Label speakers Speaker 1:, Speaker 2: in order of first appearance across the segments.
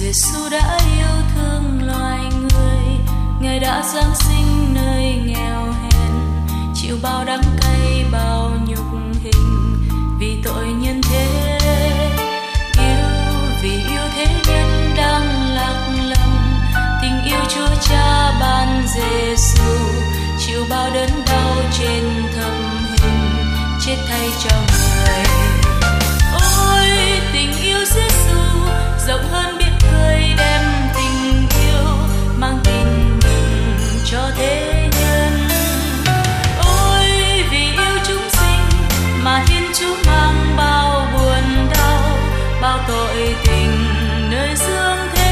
Speaker 1: Giêsu đã yêu thương loài người, Ngài đã giáng sinh nơi nghèo hèn, chịu bao đắng cay bao nhục hình vì tội nhân thế. Vì yêu thế nhân đang lạc lòng, tình yêu Chúa Cha ban Giêsu, chịu bao đớn đau trên thập hình, chết thay cho người. Ôi tình yêu Giêsu rộng hơn biển khơi, đem tình yêu mang tin mừng cho thế nhân. Ôi vì yêu chúng sinh mà Thiên Chúa mang bao buồn đau, bao tội tình nơi dương thế.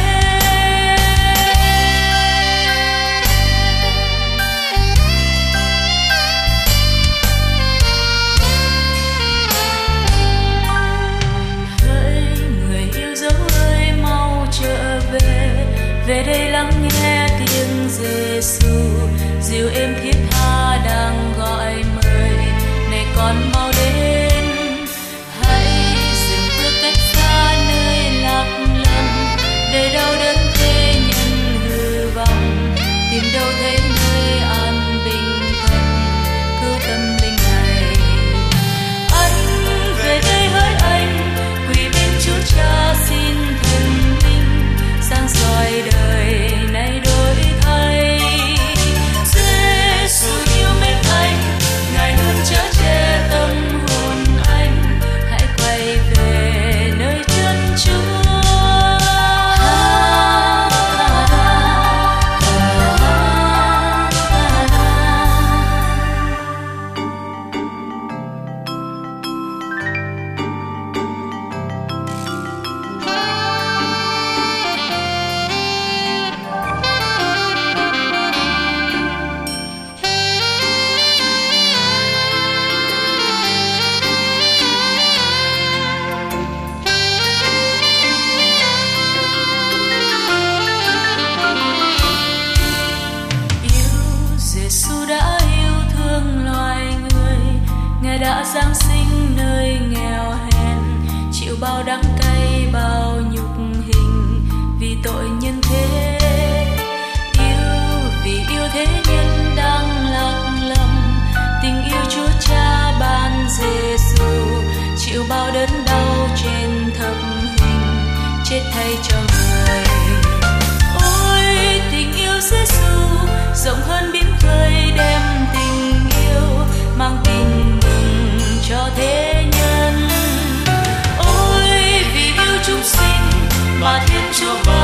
Speaker 1: Hỡi người yêu dấu ơi mau trở về, về đây lắng nghe tiếng Giêsu dịu êm thiết tha đang gọi mời, này con mau đến. Hãy dừng bước cách xa nơi lạc lâm, để đâu đớn thế nhân hư vong, tìm đâu thấy nơi an bình thân cứu tâm linh này. Anh về đây hỡi anh, quỳ bên Chúa Cha xin thần linh sáng soi đời này đổi thay. Giêsu yêu mến anh, Ngài luôn chở che tâm hồn anh, hãy quay về nơi chân Chúa. Ngài đã giáng sinh nơi nghèo hèn, chịu bao đắng cay bao nhục hình vì tội nhân thế. Vì yêu thế nhân đang lạc lầm, tình yêu Chúa Cha ban Giêsu, chịu bao đớn đau trên thập hình, chết thay cho người. Ôi tình yêu Giêsu rộng hơn biển khơi, đem tình yêu mang tin cho thế nhân. Ôi vì yêu chúng sinh mà Thiên Chúa